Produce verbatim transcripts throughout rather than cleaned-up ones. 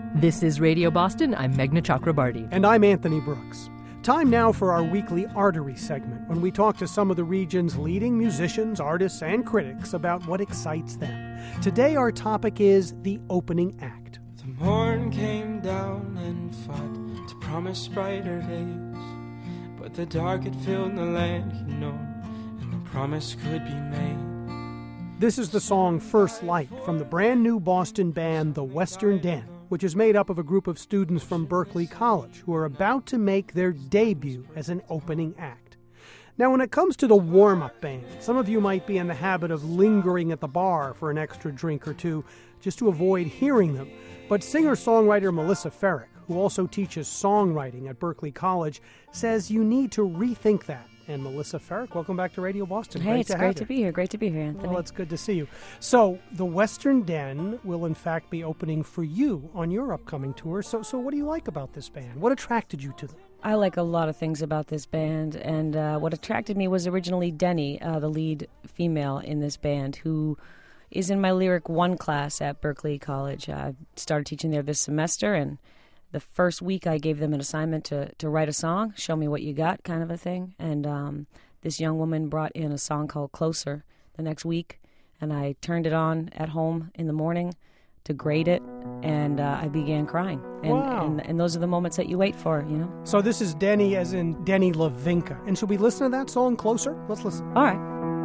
This is Radio Boston. I'm Meghna Chakrabarty. And I'm Anthony Brooks. Time now for our weekly Artery segment, when we talk to some of the region's leading musicians, artists, and critics about what excites them. Today our topic is the opening act. The morn came down and fought to promise brighter days, but the dark had filled the land he known, and no promise could be made. This is the song First Light from the brand new Boston band The Western Den, which is made up of a group of students from Berklee College who are about to make their debut as an opening act. Now, when it comes to the warm-up band, some of you might be in the habit of lingering at the bar for an extra drink or two just to avoid hearing them. But singer-songwriter Melissa Ferrick, who also teaches songwriting at Berklee College, says you need to rethink that. And Melissa Ferrick, welcome back to Radio Boston. Hey, great it's to great have to you. be here. Great to be here, Anthony. Well, it's good to see you. So, the Western Den will, in fact, be opening for you on your upcoming tour. So, so what do you like about this band? What attracted you to them? I like a lot of things about this band, and uh, what attracted me was originally Denny, uh, the lead female in this band, who is in my Lyric One class at Berklee College. I started teaching there this semester, and the first week I gave them an assignment to, to write a song, show me what you got kind of a thing, and um, this young woman brought in a song called Closer the next week, and I turned it on at home in the morning to grade it, and uh, I began crying. And, Wow. and and those are the moments that you wait for, you know? So this is Denny as in Denny Lavinka. And should we listen to that song Closer? Let's listen. All right.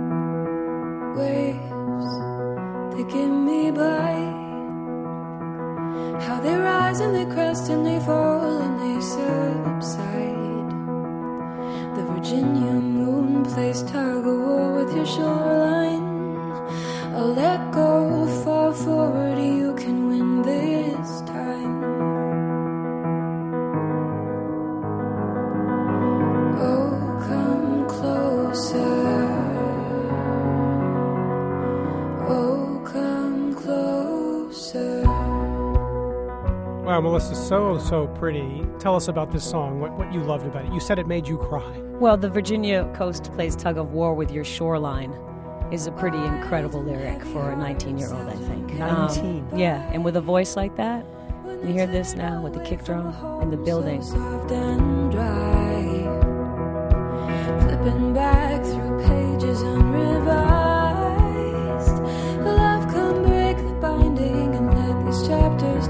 Waves, they give me by. How they rise and they crest and they fall and they subside. The Virginia moon plays tug of war with your shoreline. I'll let go, fall forward, you can win this time. Oh, come closer. Oh, come closer. Wow, Melissa, so, so pretty. Tell us about this song, what, what you loved about it. You said it made you cry. Well, the Virginia coast plays tug of war with your shoreline is a pretty incredible lyric for a nineteen-year-old, I think. nineteen. Um, yeah, and with a voice like that, you hear this now with the kick drum in the building. Soft and dry, flipping back through pages unrevised. Love, come break the binding and let these chapters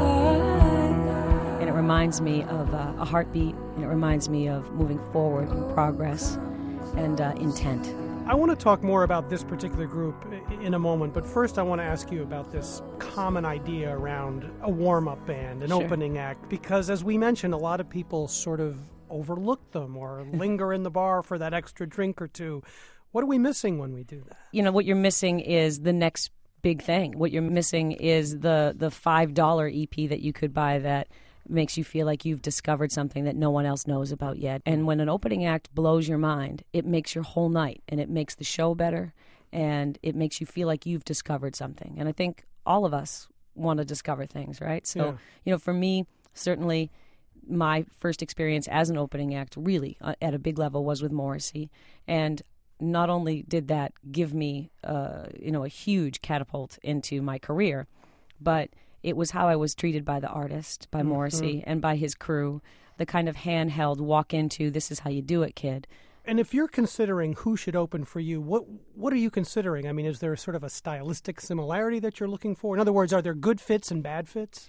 die. And it reminds me of uh, a heartbeat, and it reminds me of moving forward and progress and uh, intent. I want to talk more about this particular group in a moment, but first I want to ask you about this common idea around a warm-up band, an Sure. opening act, because as we mentioned, a lot of people sort of overlook them or linger in the bar for that extra drink or two. What are we missing when we do that? You know, what you're missing is the next big thing. What you're missing is the, the five dollar E P that you could buy that makes you feel like you've discovered something that no one else knows about yet. And when an opening act blows your mind, it makes your whole night, and it makes the show better, and it makes you feel like you've discovered something. And I think all of us want to discover things, right? So, Yeah. you know, for me, certainly my first experience as an opening act, really, uh, at a big level, was with Morrissey. And not only did that give me, uh, you know, a huge catapult into my career, but it was how I was treated by the artist, by Morrissey, and by his crew, the kind of handheld walk into, this is how you do it, kid. And if you're considering who should open for you, what what are you considering? I mean, is there sort of a stylistic similarity that you're looking for? In other words, are there good fits and bad fits?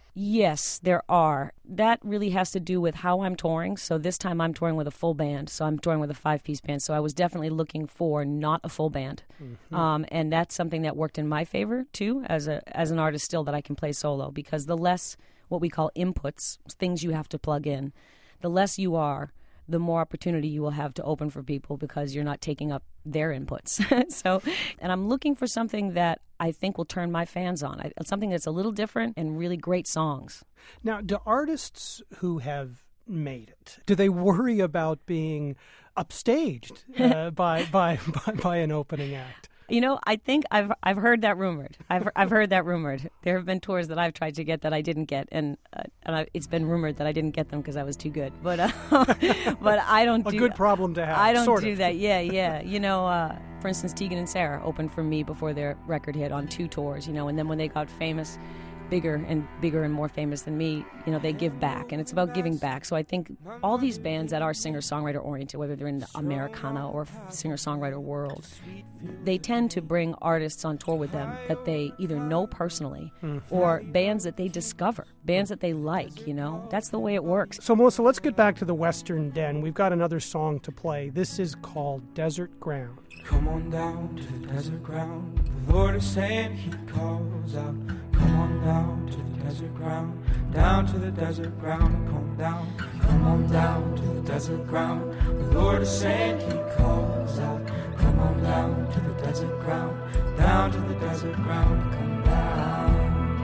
Yes, there are. That really has to do with how I'm touring. So this time I'm touring with a full band. So I'm touring with a five-piece band. So I was definitely looking for not a full band. Mm-hmm. Um, and that's something that worked in my favor, too, as a as an artist still, that I can play solo. Because the less what we call inputs, things you have to plug in, the less you are, the more opportunity you will have to open for people because you're not taking up their inputs. So, and I'm looking for something that I think will turn my fans on. I, something that's a little different and really great songs. Now, do artists who have made it, do they worry about being upstaged uh, by, by by by an opening act? You know, I think I've I've heard that rumored. I've I've heard that rumored. There have been tours that I've tried to get that I didn't get, and uh, and I, it's been rumored that I didn't get them because I was too good. But uh, but I don't A do good problem to have. I don't sort do of. that. Yeah, yeah. You know, uh, for instance, Tegan and Sara opened for me before their record hit on two tours. You know, and then when they got famous, bigger and bigger and more famous than me, you know, they give back, and it's about giving back. So I think all these bands that are singer-songwriter oriented, whether they're in the Americana or singer-songwriter world, they tend to bring artists on tour with them that they either know personally mm-hmm. or bands that they discover, bands that they like, you know. That's the way it works. So, Melissa, let's get back to the Western Den. We've got another song to play. This is called Desert Ground. Come on down to the desert ground. The Lord is saying he calls out. Come on down to the desert ground. Down to the desert ground. Come down. Come on down to the desert ground. The Lord is saying he calls out. Come on down to the desert ground. Down to the desert ground. Come down.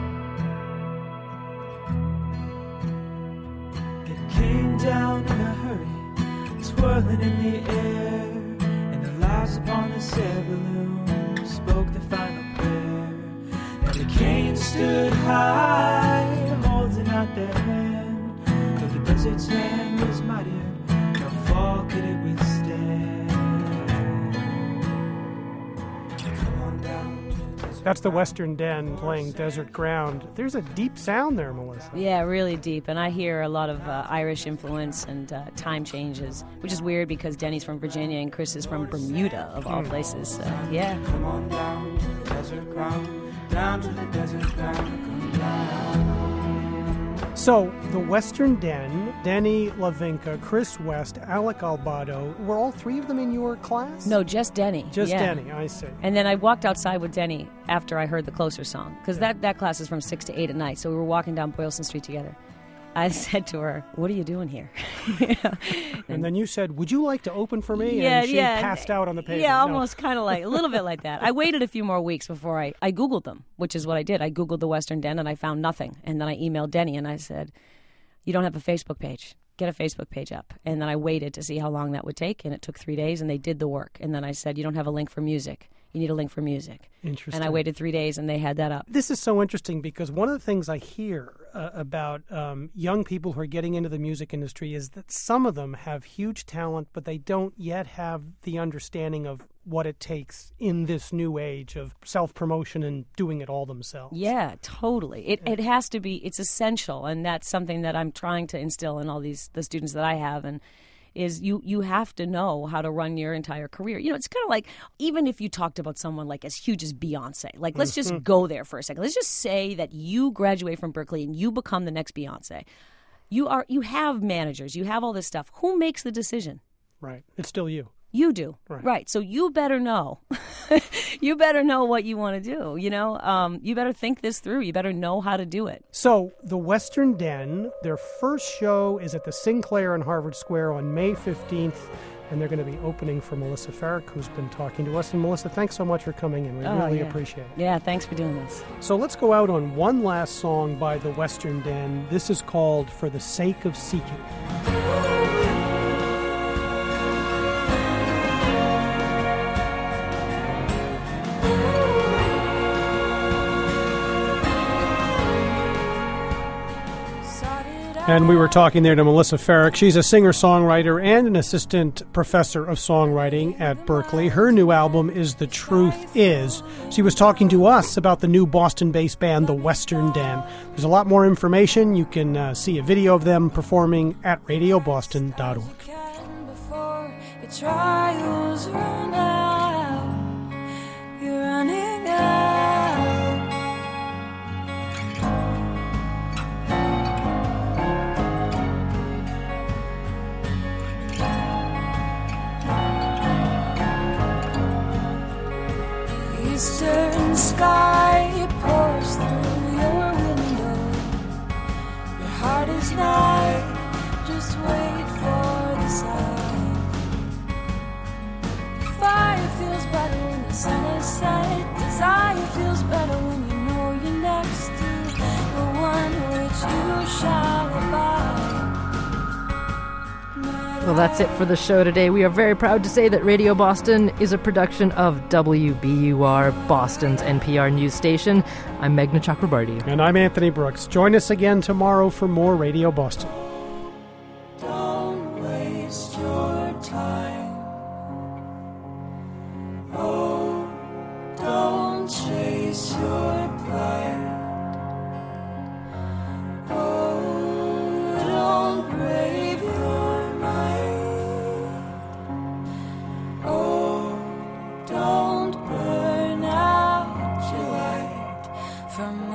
It came down in a hurry, swirling in the air. Lies upon the sail balloon spoke the final prayer, and the canes stood high, holding out their hand. Though the desert's hand was mightier, no fall could it withstand. Come on down. That's the Western Den playing Desert Ground. There's a deep sound there, Melissa. Yeah, really deep. And I hear a lot of uh, Irish influence and uh, time changes, which is weird because Denny's from Virginia and Chris is from Bermuda, of all places. So, yeah. Come on down to the desert ground, down to the desert ground, come down. So, the Western Den, Denny Lavinka, Chris West, Alec Albado, were all three of them in your class? No, just Denny. Just yeah. Denny, I see. And then I walked outside with Denny after I heard the Closer song, because yeah. that, that class is from six to eight at night, so we were walking down Boylston Street together. I said to her, "What are you doing here?" you know? and, and then you said, "Would you like to open for me?" Yeah, and she yeah, passed out on the pavement. Yeah, no. almost kind of like, a little bit like that. I waited a few more weeks before I, I Googled them, which is what I did. I Googled the Western Den, and I found nothing. And then I emailed Denny, and I said, "You don't have a Facebook page. Get a Facebook page up." And then I waited to see how long that would take, and it took three days, and they did the work. And then I said, "You don't have a link for music. You need a link for music." Interesting. And I waited three days, and they had that up. This is so interesting because one of the things I hear uh, about um, young people who are getting into the music industry is that some of them have huge talent, but they don't yet have the understanding of what it takes in this new age of self-promotion and doing it all themselves. Yeah, totally. It yeah. it has to be, it's essential, and that's something that I'm trying to instill in all these the students that I have, and is you you have to know how to run your entire career. You know, it's kind of like, even if you talked about someone like as huge as Beyonce, like let's just mm-hmm. go there for a second. Let's just say that you graduate from Berkeley and you become the next Beyonce. You are you have managers, you have all this stuff. Who makes the decision? Right. It's still you. You do. Right. right. So you better know. you better know what you want to do, you know? Um, you better think this through. You better know how to do it. So the Western Den, their first show is at the Sinclair in Harvard Square on May fifteenth, and they're going to be opening for Melissa Farrick, who's been talking to us. And Melissa, thanks so much for coming in. We oh, really yeah. appreciate it. Yeah, thanks for doing this. So let's go out on one last song by the Western Den. This is called For the Sake of Seeking. And we were talking there to Melissa Farrick. She's a singer-songwriter and an assistant professor of songwriting at Berkeley. Her new album is The Truth Is. She was talking to us about the new Boston-based band, The Western Den. There's a lot more information. You can uh, see a video of them performing at radio boston dot org. Trials run out. You're running out. Eastern sky pours through your window. Your heart is night, just wait for the sign. Fire feels better when the sun is set. Desire feels better when you know you're next to the one which you shall abide. Well, that's it for the show today. We are very proud to say that Radio Boston is a production of W B U R, Boston's N P R news station. I'm Meghna Chakrabarty. And I'm Anthony Brooks. Join us again tomorrow for more Radio Boston. Don't waste your time. Oh, don't chase your pride. from